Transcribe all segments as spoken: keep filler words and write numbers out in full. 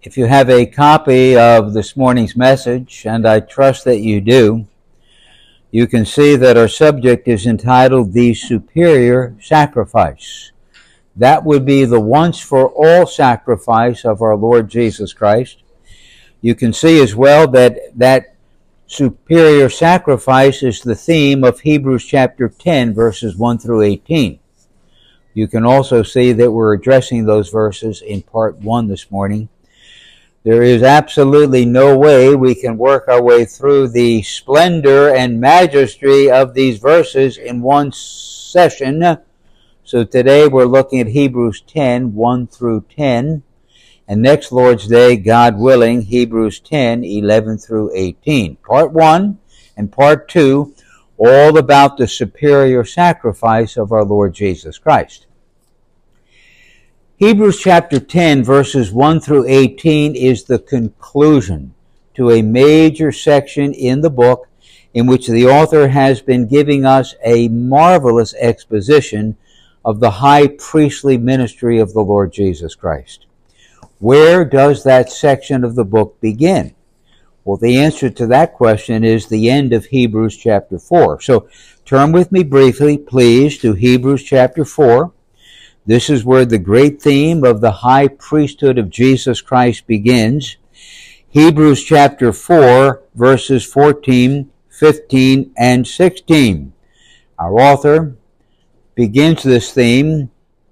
If you have a copy of this morning's message, and I trust that you do, you can see that our subject is entitled The Superior Sacrifice. That would be the once-for-all sacrifice of our Lord Jesus Christ. You can see as well that that superior sacrifice is the theme of Hebrews chapter ten, verses one through eighteen. You can also see that we're addressing those verses in part one this morning. There is absolutely no way we can work our way through the splendor and majesty of these verses in one session. So today we're looking at Hebrews ten, one through ten. And next Lord's Day, God willing, Hebrews ten, eleven through eighteen. Part one and part two, all about the superior sacrifice of our Lord Jesus Christ. Hebrews chapter ten, verses one through eighteen is the conclusion to a major section in the book in which the author has been giving us a marvelous exposition of the high priestly ministry of the Lord Jesus Christ. Where does that section of the book begin? Well, the answer to that question is the end of Hebrews chapter four. So turn with me briefly, please, to Hebrews chapter four. This is where the great theme of the high priesthood of Jesus Christ begins. Hebrews chapter four, verses fourteen, fifteen, and sixteen. Our author begins this theme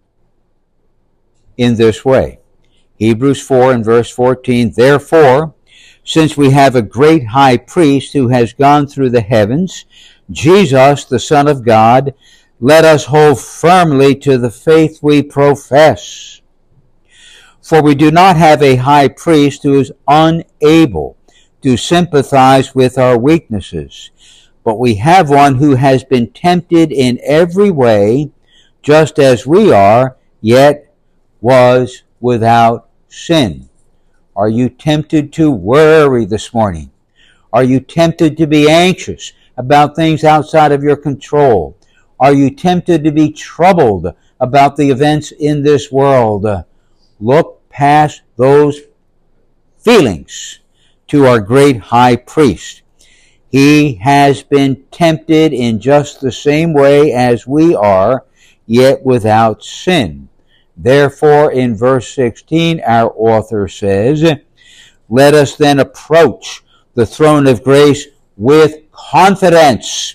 in this way. Hebrews four and verse fourteen, Therefore, since we have a great high priest who has gone through the heavens, Jesus, the Son of God, let us hold firmly to the faith we profess. For we do not have a high priest who is unable to sympathize with our weaknesses, but we have one who has been tempted in every way, just as we are, yet was without sin. Are you tempted to worry this morning? Are you tempted to be anxious about things outside of your control? Are you tempted to be troubled about the events in this world? Look past those feelings to our great high priest. He has been tempted in just the same way as we are, yet without sin. Therefore, in verse sixteen, our author says, Let us then approach the throne of grace with confidence,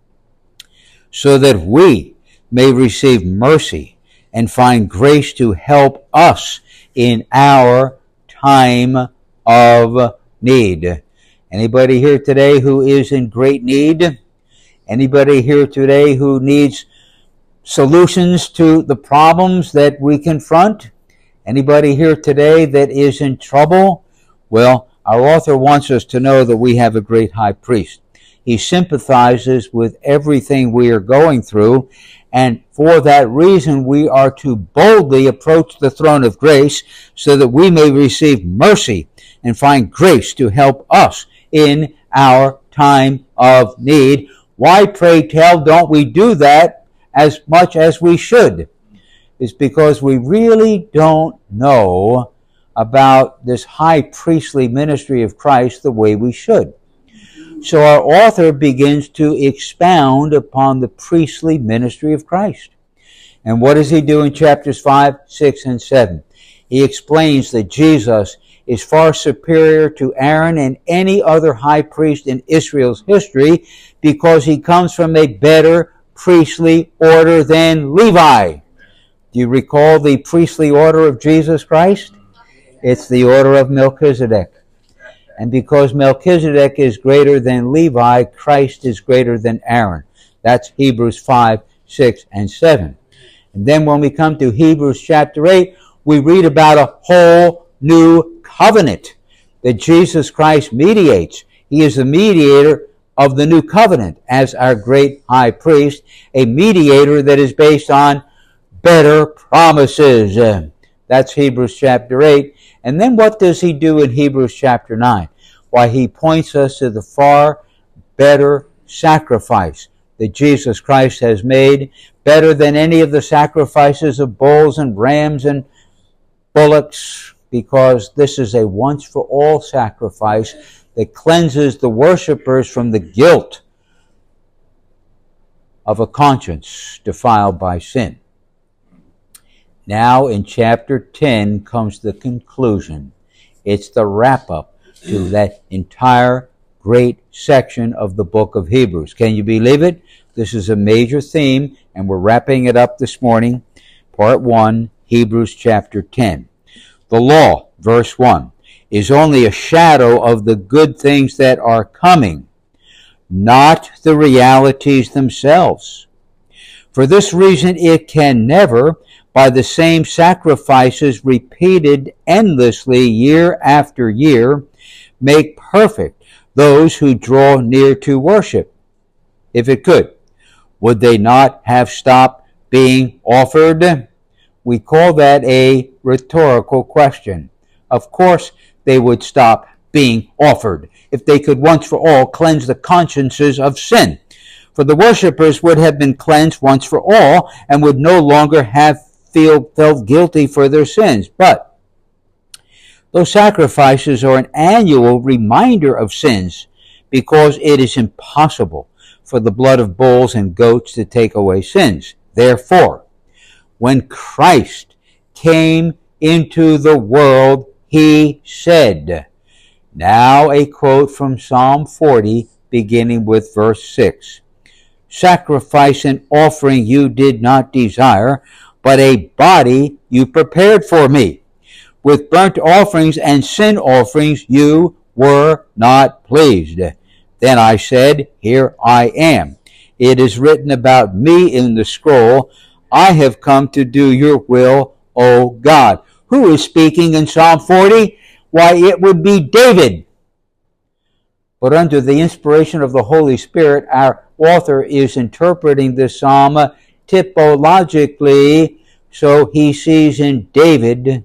so that we may receive mercy and find grace to help us in our time of need. Anybody here today who is in great need? Anybody here today who needs solutions to the problems that we confront? Anybody here today that is in trouble? Well, our author wants us to know that we have a great high priest. He sympathizes with everything we are going through, and for that reason we are to boldly approach the throne of grace so that we may receive mercy and find grace to help us in our time of need. Why, pray tell, don't we do that as much as we should? It's because we really don't know about this high priestly ministry of Christ the way we should. So our author begins to expound upon the priestly ministry of Christ. And what does he do in chapters five, six, and seven? He explains that Jesus is far superior to Aaron and any other high priest in Israel's history because he comes from a better priestly order than Levi. Do you recall the priestly order of Jesus Christ? It's the order of Melchizedek. And because Melchizedek is greater than Levi, Christ is greater than Aaron. That's Hebrews five, six, and seven. And then when we come to Hebrews chapter eight, we read about a whole new covenant that Jesus Christ mediates. He is the mediator of the new covenant as our great high priest, a mediator that is based on better promises. Uh, that's Hebrews chapter eight. And then what does he do in Hebrews chapter nine? Why, he points us to the far better sacrifice that Jesus Christ has made, better than any of the sacrifices of bulls and rams and bullocks because this is a once-for-all sacrifice that cleanses the worshipers from the guilt of a conscience defiled by sin. Now in chapter ten comes the conclusion. It's the wrap-up to that entire great section of the book of Hebrews. Can you believe it? This is a major theme, and we're wrapping it up this morning. Part one, Hebrews chapter ten. The law, verse one, is only a shadow of the good things that are coming, not the realities themselves. For this reason, it can never, by the same sacrifices repeated endlessly year after year, make perfect those who draw near to worship. If it could, would they not have stopped being offered? We call that a rhetorical question. Of course, they would stop being offered if they could once for all cleanse the consciences of sin. For the worshippers would have been cleansed once for all and would no longer have feel, felt guilty for their sins. But those sacrifices are an annual reminder of sins, because it is impossible for the blood of bulls and goats to take away sins. Therefore, when Christ came into the world, he said, now a quote from Psalm forty, beginning with verse six, sacrifice and offering you did not desire, but a body you prepared for me. With burnt offerings and sin offerings you were not pleased. Then I said, here I am. It is written about me in the scroll, I have come to do your will, O God. Who is speaking in Psalm forty? Why, it would be David. But under the inspiration of the Holy Spirit, our author is interpreting this psalm typologically, so he sees in David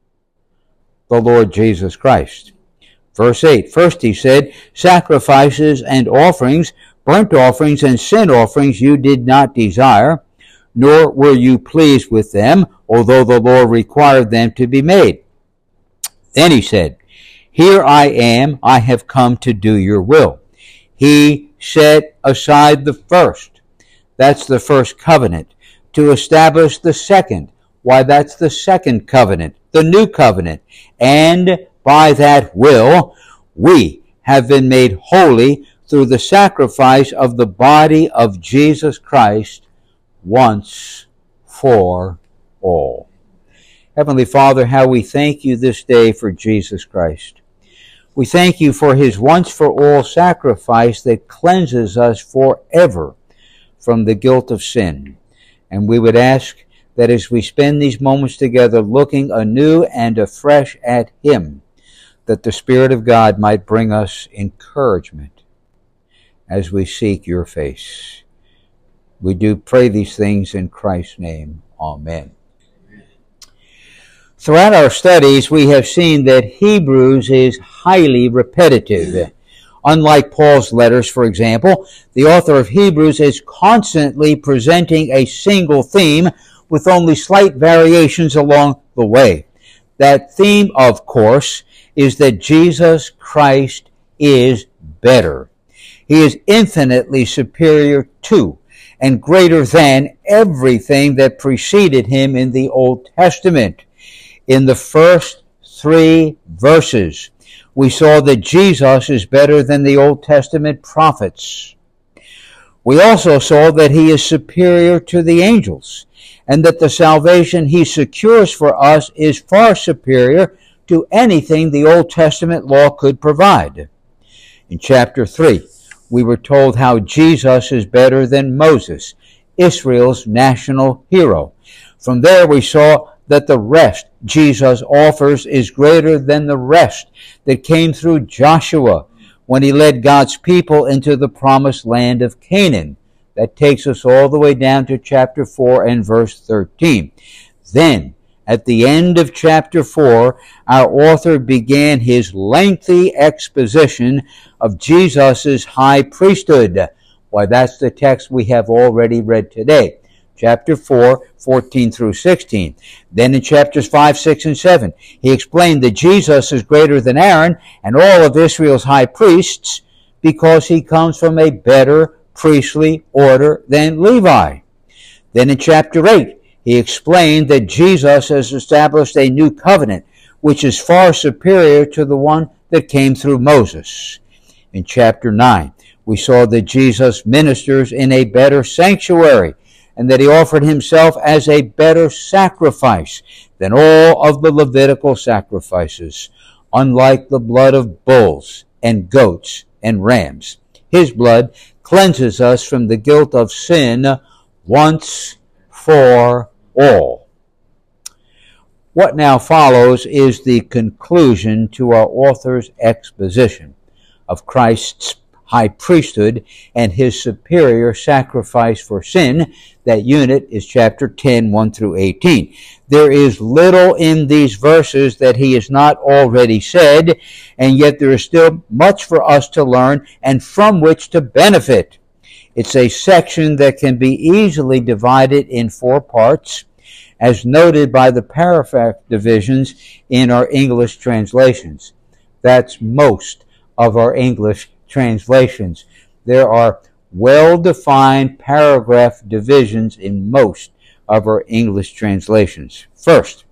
the Lord Jesus Christ. Verse eight, first he said, sacrifices and offerings, burnt offerings and sin offerings you did not desire, nor were you pleased with them, although the Lord required them to be made. Then he said, here I am, I have come to do your will. He set aside the first, that's the first covenant, to establish the second. Why, that's the second covenant, the new covenant. And by that will, we have been made holy through the sacrifice of the body of Jesus Christ once for all. Heavenly Father, how we thank you this day for Jesus Christ. We thank you for his once-for-all sacrifice that cleanses us forever from the guilt of sin. And we would ask that as we spend these moments together looking anew and afresh at him, that the Spirit of God might bring us encouragement as we seek your face. We do pray these things in Christ's name. Amen. Throughout our studies, we have seen that Hebrews is highly repetitive. Unlike Paul's letters, for example, the author of Hebrews is constantly presenting a single theme with only slight variations along the way. That theme, of course, is that Jesus Christ is better. He is infinitely superior to and greater than everything that preceded him in the Old Testament. In the first three verses, we saw that Jesus is better than the Old Testament prophets. We also saw that he is superior to the angels, and that the salvation he secures for us is far superior to anything the Old Testament law could provide. In chapter three, we were told how Jesus is better than Moses, Israel's national hero. From there we saw that the rest Jesus offers is greater than the rest that came through Joshua when he led God's people into the promised land of Canaan. That takes us all the way down to chapter four and verse thirteen. Then, at the end of chapter four, our author began his lengthy exposition of Jesus' high priesthood. Why, that's the text we have already read today. chapter four, fourteen through sixteen. Then in chapters five, six, and seven, he explained that Jesus is greater than Aaron and all of Israel's high priests because he comes from a better priestly order than Levi. Then in chapter eight, he explained that Jesus has established a new covenant, which is far superior to the one that came through Moses. In chapter nine, we saw that Jesus ministers in a better sanctuary, and that he offered himself as a better sacrifice than all of the Levitical sacrifices. Unlike the blood of bulls and goats and rams, his blood cleanses us from the guilt of sin once for all. What now follows is the conclusion to our author's exposition of Christ's high priesthood and his superior sacrifice for sin. That unit is chapter ten, one through eighteen. There is little in these verses that he has not already said, and yet there is still much for us to learn and from which to benefit. It's a section that can be easily divided in four parts, as noted by the paragraph divisions in our English translations. That's most of our English translations. There are well-defined paragraph divisions in most of our English translations. First,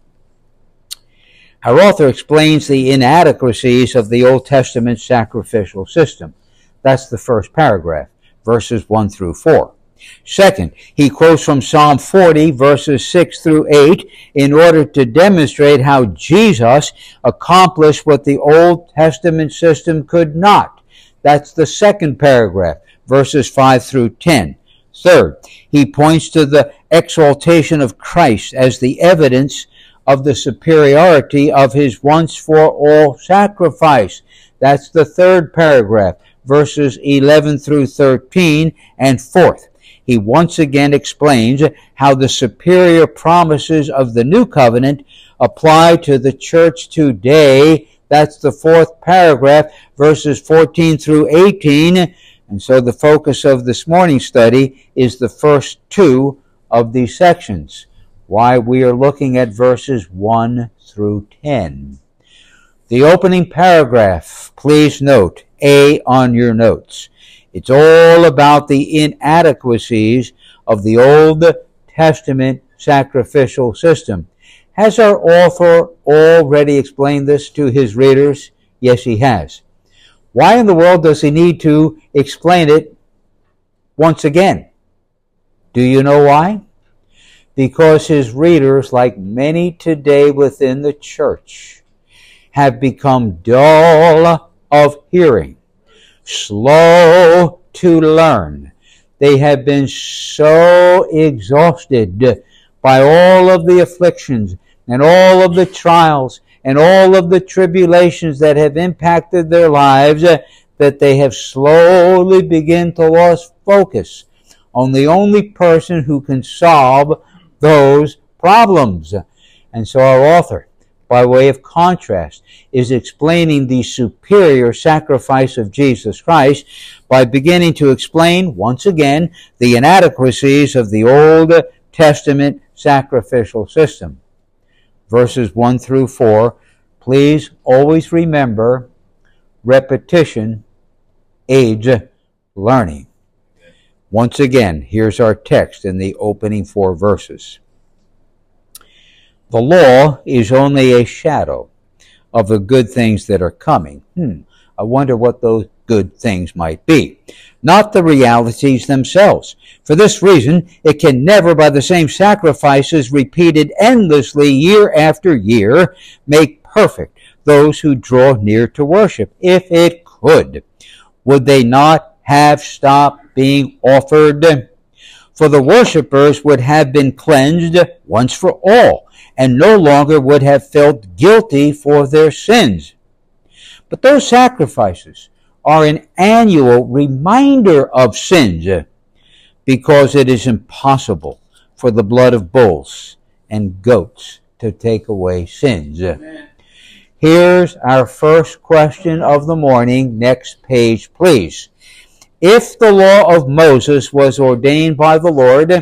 our author explains the inadequacies of the Old Testament sacrificial system. That's the first paragraph, verses one through four. Second, he quotes from Psalm forty, verses six through eight, in order to demonstrate how Jesus accomplished what the Old Testament system could not. That's the second paragraph, verses five through ten. Third, he points to the exaltation of Christ as the evidence of the superiority of his once-for-all sacrifice. That's the third paragraph, verses eleven through thirteen. And fourth, he once again explains how the superior promises of the new covenant apply to the church today. That's the fourth paragraph, verses fourteen through eighteen. And so the focus of this morning's study is the first two of these sections, why we are looking at verses one through ten. The opening paragraph, please note, A on your notes. It's all about the inadequacies of the Old Testament sacrificial system. Has our author already explained this to his readers? Yes, he has. Why in the world does he need to explain it once again? Do you know why? Because his readers, like many today within the church, have become dull of hearing, slow to learn. They have been so exhausted by all of the afflictions and all of the trials and all of the tribulations that have impacted their lives uh, that they have slowly begun to lose focus on the only person who can solve those problems. And so our author, by way of contrast, is explaining the superior sacrifice of Jesus Christ by beginning to explain, once again, the inadequacies of the Old Testament sacrificial system. Verses one through four, please always remember, repetition aids learning. Once again, here's our text in the opening four verses. The law is only a shadow of the good things that are coming. Hmm, I wonder what those good things might be. Not the realities themselves. For this reason, it can never, by the same sacrifices repeated endlessly year after year, make perfect those who draw near to worship. If it could, would they not have stopped being offered? For the worshipers would have been cleansed once for all, and no longer would have felt guilty for their sins. But those sacrifices are an annual reminder of sins, because it is impossible for the blood of bulls and goats to take away sins. Amen. Here's our first question of the morning. Next page, please. If the law of Moses was ordained by the Lord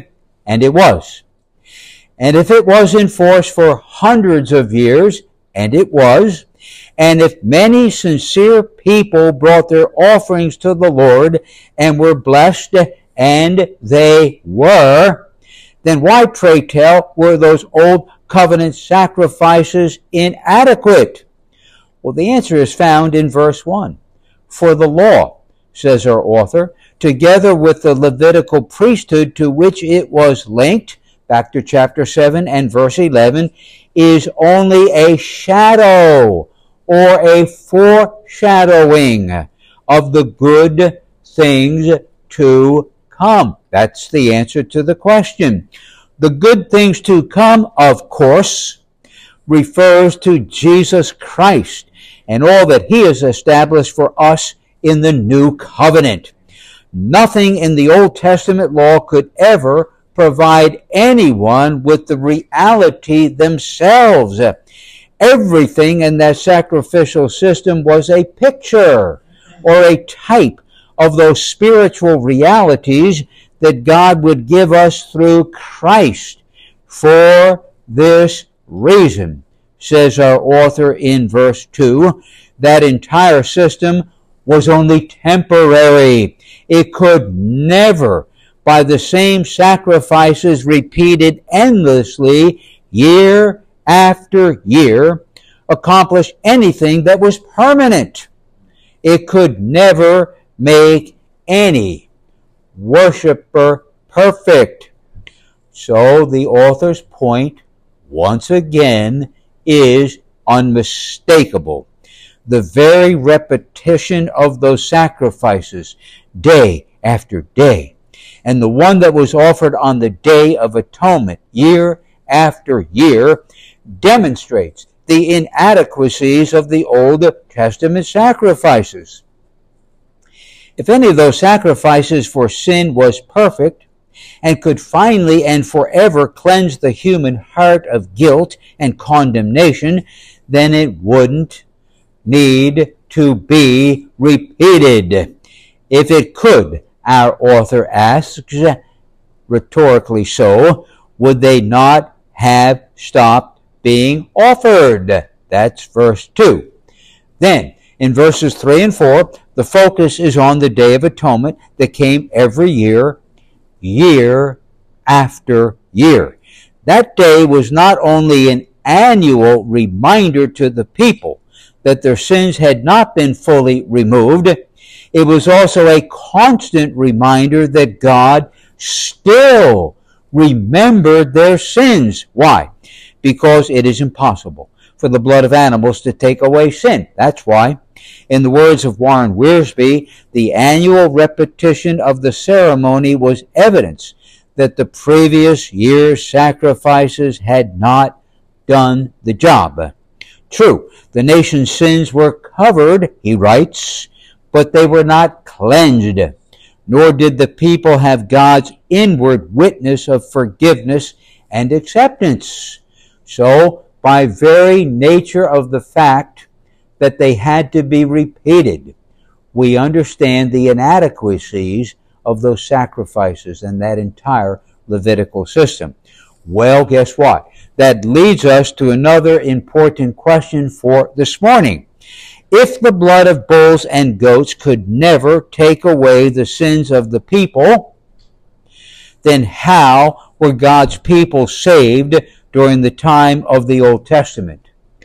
and it was. And if it was in force for hundreds of years, and it was, and if many sincere people brought their offerings to the Lord and were blessed, and they were, then why, pray tell, were those old covenant sacrifices inadequate? Well, the answer is found in verse one. For the law, says our author, together with the Levitical priesthood to which it was linked, back to chapter seven and verse eleven, is only a shadow or a foreshadowing of the good things to come. That's the answer to the question. The good things to come, of course, refers to Jesus Christ and all that he has established for us in the new covenant. Nothing in the Old Testament law could ever provide anyone with the reality themselves. Everything in that sacrificial system was a picture or a type of those spiritual realities that God would give us through Christ. For this reason, says our author in verse two, that entire system was only temporary. It could never, by the same sacrifices repeated endlessly year after year, accomplish anything that was permanent. It could never make any worshiper perfect. So the author's point, once again, is unmistakable. The very repetition of those sacrifices, day after day, and the one that was offered on the Day of Atonement, year after year, demonstrates the inadequacies of the Old Testament sacrifices. If any of those sacrifices for sin was perfect and could finally and forever cleanse the human heart of guilt and condemnation, then it wouldn't need to be repeated. If it could, our author asks, rhetorically so, would they not have stopped being offered? That's verse two. Then, in verses three and four, the focus is on the Day of Atonement that came every year, year after year. That day was not only an annual reminder to the people that their sins had not been fully removed, it was also a constant reminder that God still remembered their sins. Why? Because it is impossible for the blood of animals to take away sin. That's why. In the words of Warren Wiersbe, the annual repetition of the ceremony was evidence that the previous year's sacrifices had not done the job. True, the nation's sins were covered, he writes, but they were not cleansed, nor did the people have God's inward witness of forgiveness and acceptance. So, by very nature of the fact that they had to be repeated, we understand the inadequacies of those sacrifices and that entire Levitical system. Well, guess what? That leads us to another important question for this morning. If the blood of bulls and goats could never take away the sins of the people, then how were God's people saved during the time of the Old Testament?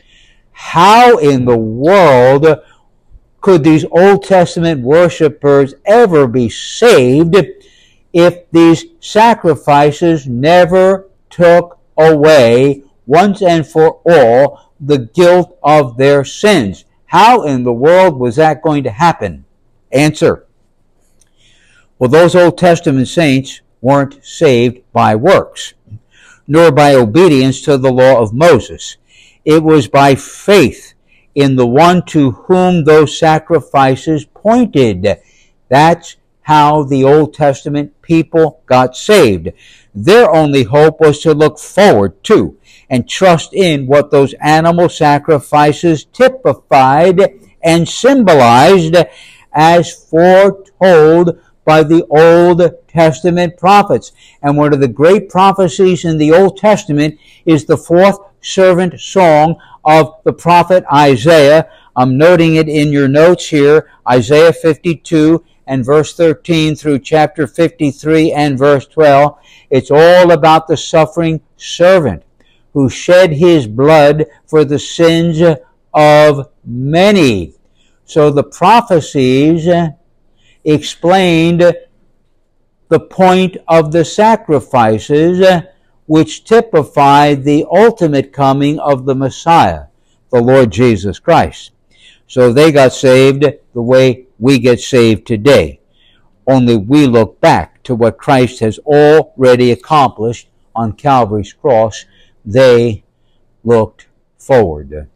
How in the world could these Old Testament worshipers ever be saved if these sacrifices never took away once and for all the guilt of their sins? How in the world was that going to happen? Answer. Well, those Old Testament saints weren't saved by works, nor by obedience to the law of Moses. It was by faith in the one to whom those sacrifices pointed. That's how the Old Testament people got saved. Their only hope was to look forward to and trust in what those animal sacrifices typified and symbolized as foretold by the Old Testament prophets. And one of the great prophecies in the Old Testament is the fourth servant song of the prophet Isaiah. I'm noting it in your notes here, Isaiah fifty-two and verse thirteen through chapter fifty-three and verse twelve. It's all about the suffering servant who shed his blood for the sins of many. So the prophecies explained the point of the sacrifices, which typified the ultimate coming of the Messiah, the Lord Jesus Christ. So they got saved the way we get saved today. Only we look back to what Christ has already accomplished on Calvary's cross. They looked forward.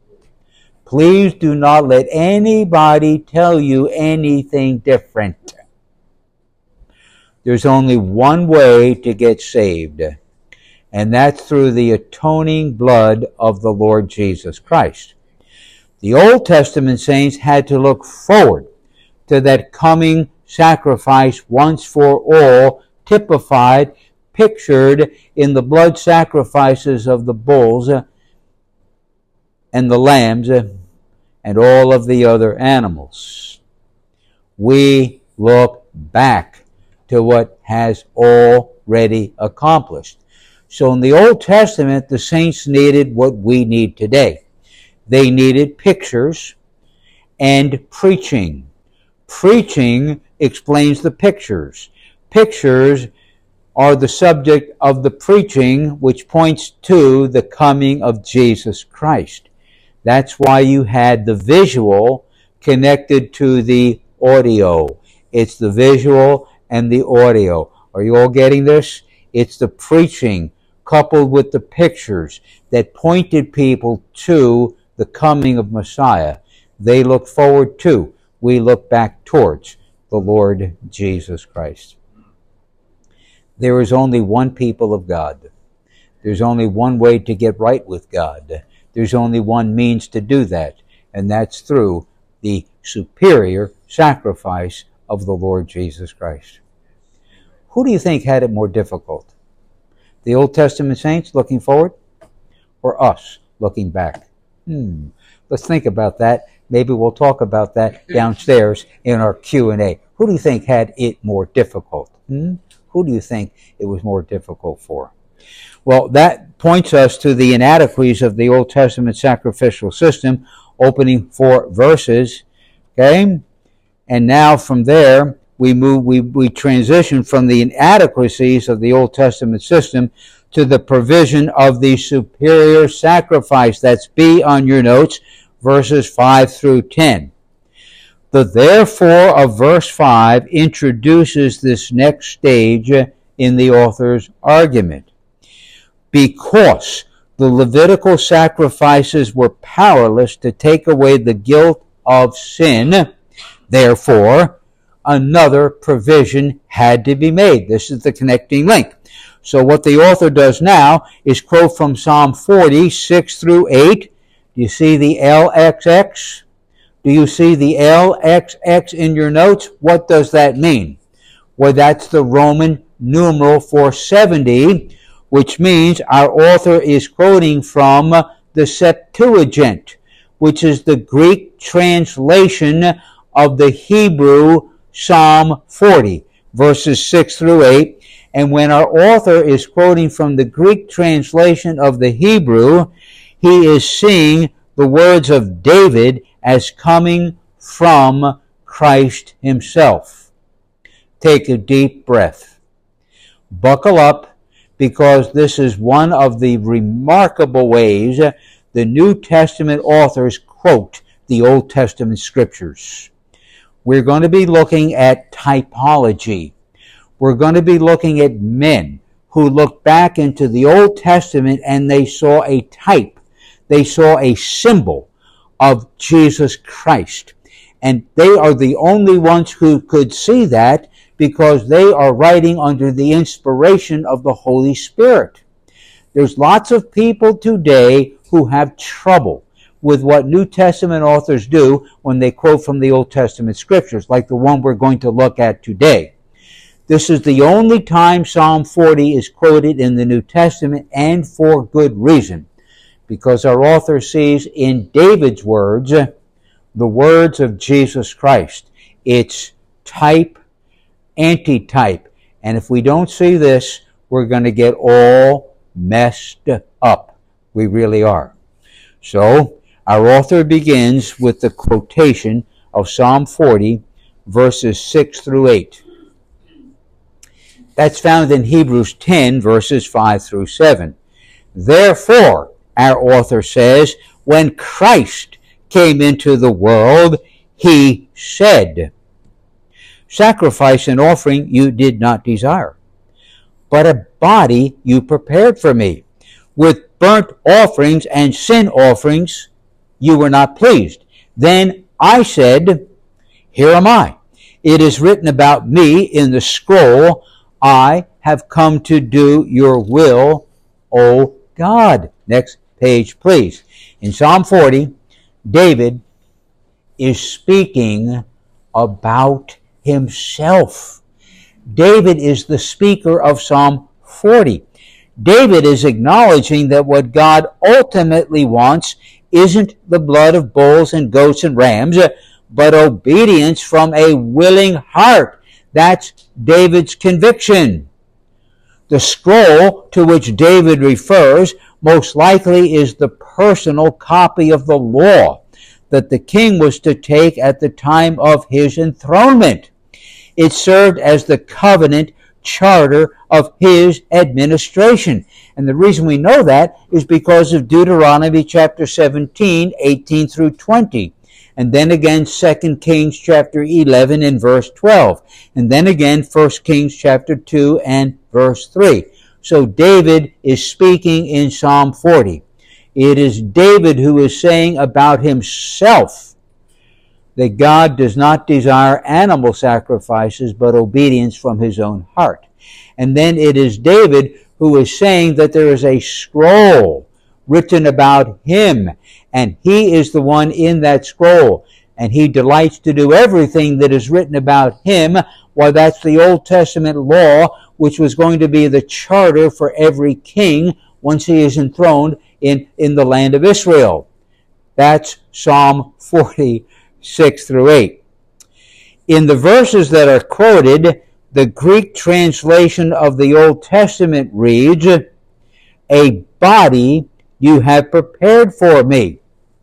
Please do not let anybody tell you anything different. There's only one way to get saved, and that's through the atoning blood of the Lord Jesus Christ. The Old Testament saints had to look forward to that coming sacrifice once for all, typified, pictured in the blood sacrifices of the bulls and the lambs and all of the other animals. We look back to what has already accomplished. So in the Old Testament, the saints needed what we need today. They needed pictures and preaching. Preaching explains the pictures. Pictures are the subject of the preaching, which points to the coming of Jesus Christ. That's why you had the visual connected to the audio. It's the visual and the audio. Are you all getting this? It's the preaching coupled with the pictures that pointed people to the coming of Messiah. They look forward to. We look back towards the Lord Jesus Christ. There is only one people of God. There's only one way to get right with God. There's only one means to do that, and that's through the superior sacrifice of the Lord Jesus Christ. Who do you think had it more difficult? The Old Testament saints looking forward, or us looking back? Hmm. Let's think about that. Maybe we'll talk about that downstairs in our Q and A. Who do you think had it more difficult? Hmm? Who do you think it was more difficult for? Well, that points us to the inadequacies of the Old Testament sacrificial system, opening four verses. Okay? And now from there, we move, we, we transition from the inadequacies of the Old Testament system to the provision of the superior sacrifice. That's B on your notes, verses five through ten. The therefore of verse five introduces this next stage in the author's argument. Because the Levitical sacrifices were powerless to take away the guilt of sin, therefore, another provision had to be made. This is the connecting link. So what the author does now is quote from Psalm forty, six through eight. Do you see the L X X? Do you see the L X X in your notes? What does that mean? Well, that's the Roman numeral for seventy, which means our author is quoting from the Septuagint, which is the Greek translation of the Hebrew Psalm forty, verses six through eight. And when our author is quoting from the Greek translation of the Hebrew, he is seeing the words of David as coming from Christ himself. Take a deep breath. Buckle up, because this is one of the remarkable ways the New Testament authors quote the Old Testament scriptures. We're going to be looking at typology. We're going to be looking at men who looked back into the Old Testament and they saw a type. They saw a symbol of Jesus Christ. And they are the only ones who could see that because they are writing under the inspiration of the Holy Spirit. There's lots of people today who have trouble with what New Testament authors do when they quote from the Old Testament scriptures, like the one we're going to look at today. This is the only time Psalm forty is quoted in the New Testament, and for good reason, because our author sees in David's words the words of Jesus Christ. It's type, antitype. And if we don't see this, we're going to get all messed up. We really are. So, our author begins with the quotation of Psalm forty, verses six through eight. That's found in Hebrews ten, verses five through seven. Therefore, our author says, when Christ came into the world, he said, sacrifice and offering you did not desire, but a body you prepared for me. With burnt offerings and sin offerings you were not pleased. Then I said, here am I. It is written about me in the scroll, I have come to do your will, O God. Next page, please. In Psalm forty, David is speaking about himself. David is the speaker of Psalm forty. David is acknowledging that what God ultimately wants isn't the blood of bulls and goats and rams, but obedience from a willing heart. That's David's conviction. The scroll to which David refers most likely is the personal copy of the law that the king was to take at the time of his enthronement. It served as the covenant charter of his administration. And the reason we know that is because of Deuteronomy chapter seventeen, eighteen through twenty. And then again Second Kings chapter eleven and verse twelve. And then again First Kings chapter two and verse three. So David is speaking in Psalm forty. It is David who is saying about himself that God does not desire animal sacrifices, but obedience from his own heart. And then it is David who is saying that there is a scroll written about him, and he is the one in that scroll, and he delights to do everything that is written about him. Well, that's the Old Testament law, which was going to be the charter for every king once he is enthroned in, in the land of Israel. That's Psalm forty, six through eight. In the verses that are quoted, the Greek translation of the Old Testament reads, a body you have prepared for me.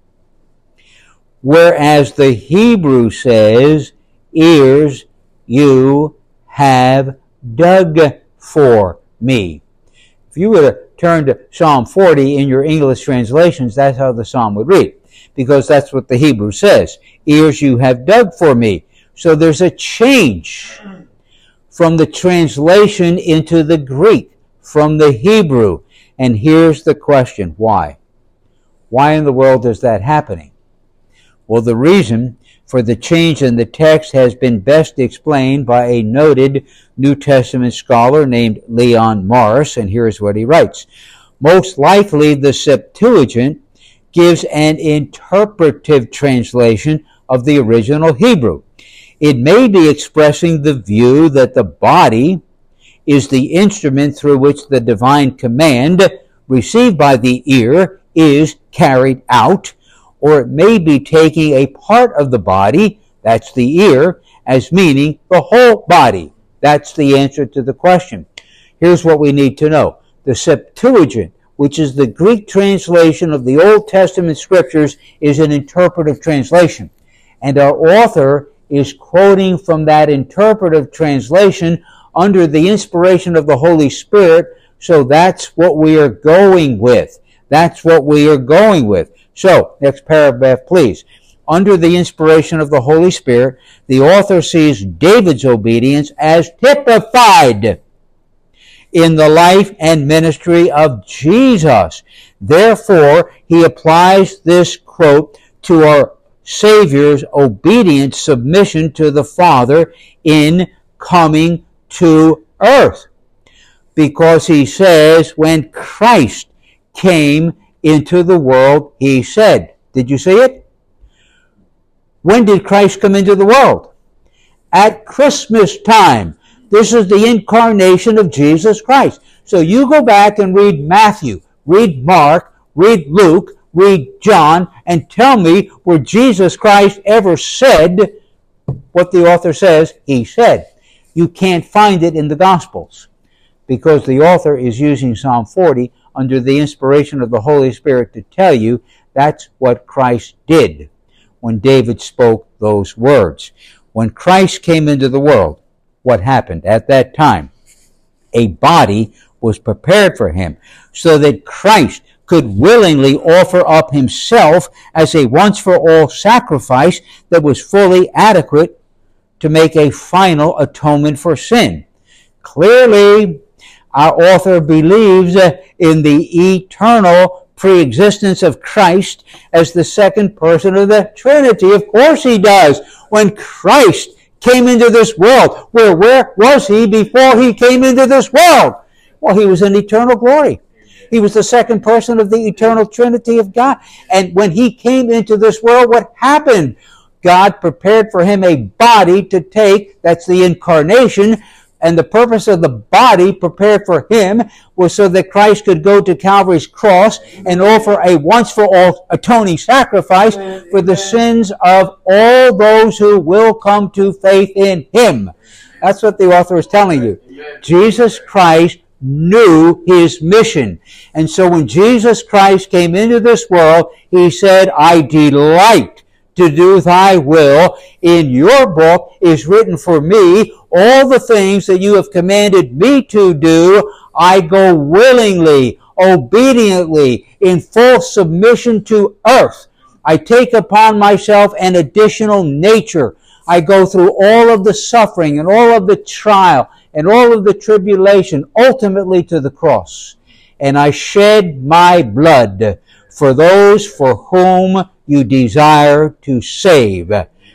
Whereas the Hebrew says, ears you have dug for me. If you were to turn to Psalm forty in your English translations, that's how the psalm would read, because that's what the Hebrew says. Ears you have dug for me. So there's a change from the translation into the Greek, from the Hebrew. And here's the question, why? Why in the world is that happening? Well, the reason for the change in the text has been best explained by a noted New Testament scholar named Leon Morris, and here's what he writes. Most likely the Septuagint gives an interpretive translation of the original Hebrew. It may be expressing the view that the body is the instrument through which the divine command received by the ear is carried out, or it may be taking a part of the body, that's the ear, as meaning the whole body. That's the answer to the question. Here's what we need to know. The Septuagint, which is the Greek translation of the Old Testament scriptures, is an interpretive translation. And our author is quoting from that interpretive translation under the inspiration of the Holy Spirit, so that's what we are going with. That's what we are going with. So, next paragraph, please. Under the inspiration of the Holy Spirit, the author sees David's obedience as typified in the life and ministry of Jesus. Therefore, he applies this quote to our Savior's obedient submission to the Father in coming to earth. Because he says, when Christ came into the world, he said. Did you see it? When did Christ come into the world? At Christmas time. This is the incarnation of Jesus Christ. So you go back and read Matthew, read Mark, read Luke, read John, and tell me where Jesus Christ ever said what the author says he said. You can't find it in the Gospels because the author is using Psalm forty under the inspiration of the Holy Spirit to tell you that's what Christ did when David spoke those words. When Christ came into the world, what happened at that time? A body was prepared for him so that Christ could willingly offer up himself as a once-for-all sacrifice that was fully adequate to make a final atonement for sin. Clearly, our author believes in the eternal pre-existence of Christ as the second person of the Trinity. Of course he does. When Christ came into this world, where, where was he before he came into this world? Well, he was in eternal glory. He was the second person of the eternal Trinity of God. And when he came into this world, what happened? God prepared for him a body to take, that's the incarnation, and the purpose of the body prepared for him was so that Christ could go to Calvary's cross and offer a once-for-all atoning sacrifice for the sins of all those who will come to faith in him. That's what the author is telling you. Jesus Christ knew his mission. And so when Jesus Christ came into this world, he said, I delight to do thy will. In your book is written for me all the things that you have commanded me to do. I go willingly, obediently, in full submission to earth. I take upon myself an additional nature. I go through all of the suffering and all of the trial and all of the tribulation, ultimately to the cross. And I shed my blood for those for whom you desire to save.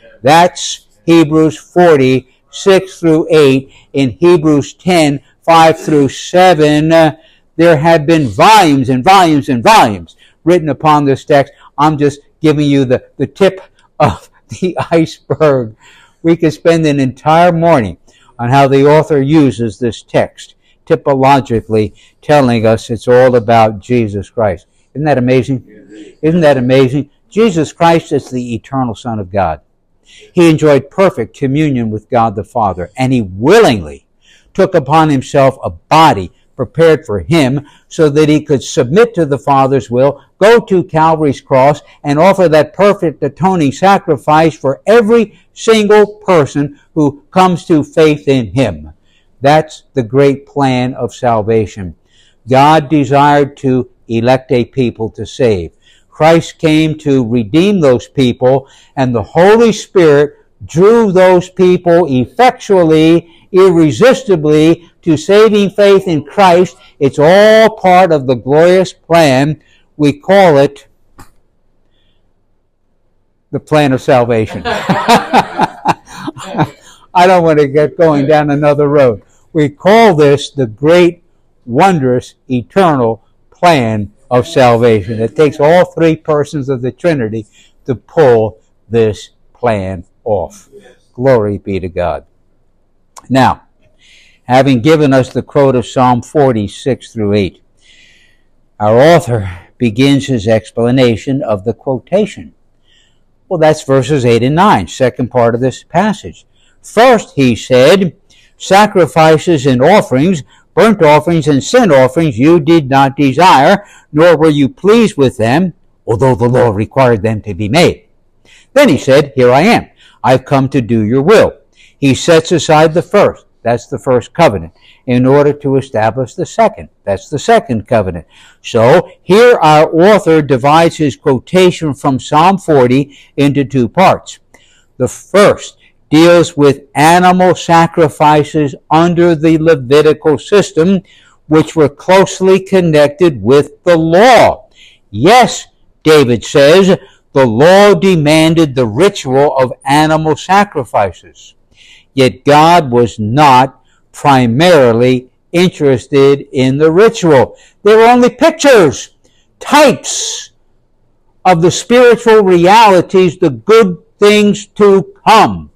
That's Hebrews forty, six through eight. In Hebrews ten, five through seven, uh, there have been volumes and volumes and volumes written upon this text. I'm just giving you the, the tip of the iceberg. We could spend an entire morning on how the author uses this text, typologically telling us it's all about Jesus Christ. Isn't that amazing? Isn't that amazing? Jesus Christ is the eternal Son of God. He enjoyed perfect communion with God the Father, and he willingly took upon himself a body prepared for him so that he could submit to the Father's will, go to Calvary's cross, and offer that perfect atoning sacrifice for every single person who comes to faith in him. That's the great plan of salvation. God desired to elect a people to save. Christ came to redeem those people, and the Holy Spirit drew those people effectually, irresistibly to saving faith in Christ. It's all part of the glorious plan. We call it the plan of salvation. I don't want to get going down another road. We call this the great, wondrous, eternal plan of salvation. It takes all three persons of the Trinity to pull this plan off. Glory be to God. Now, having given us the quote of Psalm forty, six through eight, our author begins his explanation of the quotation. Well, that's verses eight and nine, second part of this passage. First, he said, sacrifices and offerings, burnt offerings and sin offerings you did not desire, nor were you pleased with them, although the law required them to be made. Then he said, here I am. I've come to do your will. He sets aside the first. That's the first covenant. In order to establish the second. That's the second covenant. So here our author divides his quotation from Psalm forty into two parts. The first deals with animal sacrifices under the Levitical system, which were closely connected with the law. Yes, David says, the law demanded the ritual of animal sacrifices. Yet God was not primarily interested in the ritual. They were only pictures, types of the spiritual realities, the good things to come.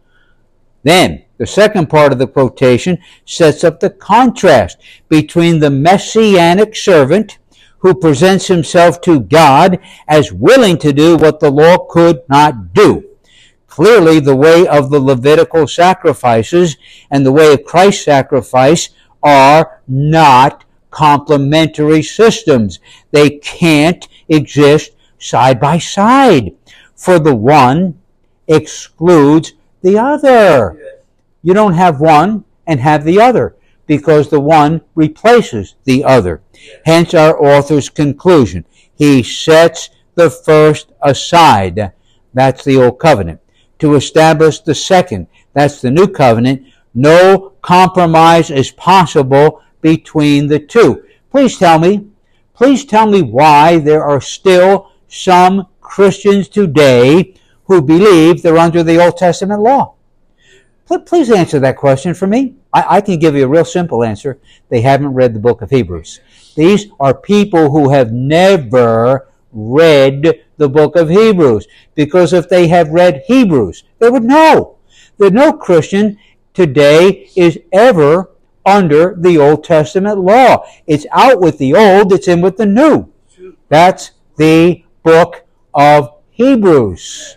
Then, the second part of the quotation sets up the contrast between the messianic servant who presents himself to God as willing to do what the law could not do. Clearly, the way of the Levitical sacrifices and the way of Christ's sacrifice are not complementary systems. They can't exist side by side, for the one excludes the other. You don't have one and have the other, because the one replaces the other. Hence our author's conclusion. He sets the first aside, that's the Old Covenant, to establish the second, that's the New Covenant. No compromise is possible between the two. Please tell me, please tell me why there are still some Christians today who believe they're under the Old Testament law. Please answer that question for me. I, I can give you a real simple answer. They haven't read the book of Hebrews. These are people who have never read the book of Hebrews. Because if they have read Hebrews, they would know that no Christian today is ever under the Old Testament law. It's out with the old, it's in with the new. That's the book of Hebrews.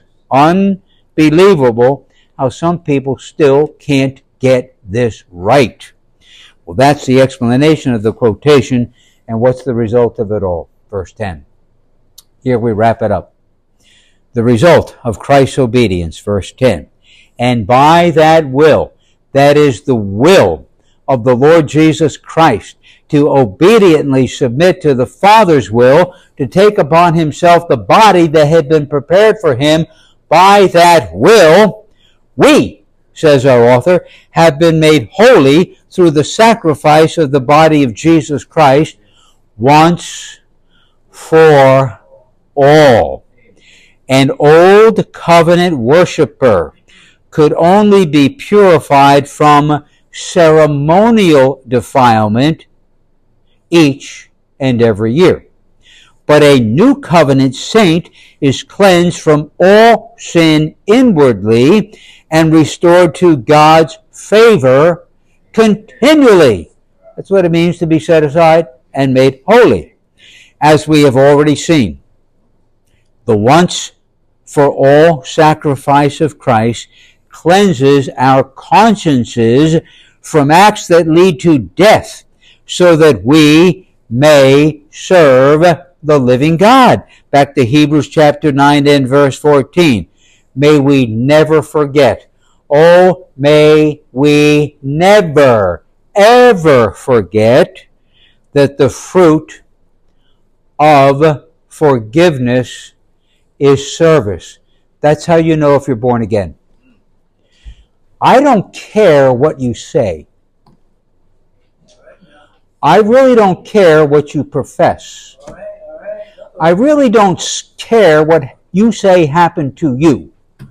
Unbelievable how some people still can't get this right. Well, that's the explanation of the quotation, and what's the result of it all? Verse ten. Here we wrap it up. The result of Christ's obedience, verse ten. And by that will, that is the will of the Lord Jesus Christ, to obediently submit to the Father's will, to take upon himself the body that had been prepared for him, by that will, we, says our author, have been made holy through the sacrifice of the body of Jesus Christ once for all. An old covenant worshiper could only be purified from ceremonial defilement each and every year. But a new covenant saint is cleansed from all sin inwardly and restored to God's favor continually. That's what it means to be set aside and made holy. As we have already seen, the once for all sacrifice of Christ cleanses our consciences from acts that lead to death, so that we may serve the living God. Back to Hebrews chapter nine and verse fourteen. May we never forget. Oh, may we never, ever forget that the fruit of forgiveness is service. That's how you know if you're born again. I don't care what you say. I really don't care what you profess. I really don't care what you say happened to you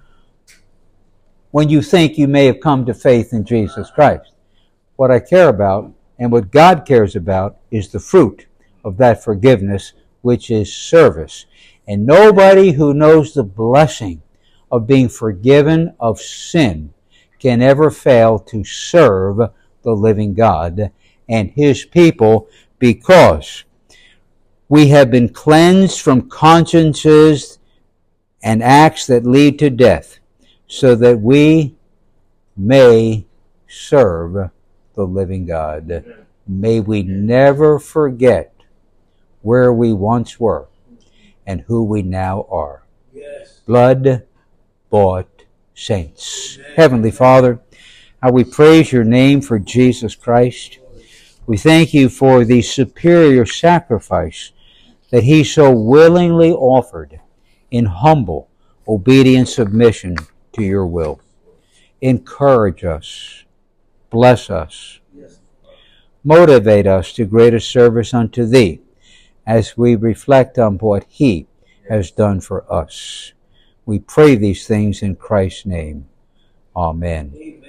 when you think you may have come to faith in Jesus Christ. What I care about and what God cares about is the fruit of that forgiveness, which is service. And nobody who knows the blessing of being forgiven of sin can ever fail to serve the living God and his people, because we have been cleansed from consciences and acts that lead to death, so that we may serve the living God. May we never forget where we once were and who we now are. Yes. Blood-bought saints. Amen. Heavenly Father, how we praise your name for Jesus Christ. We thank you for the superior sacrifice that he so willingly offered in humble, obedient submission to your will. Encourage us, bless us, motivate us to greater service unto thee as we reflect on what he has done for us. We pray these things in Christ's name. Amen.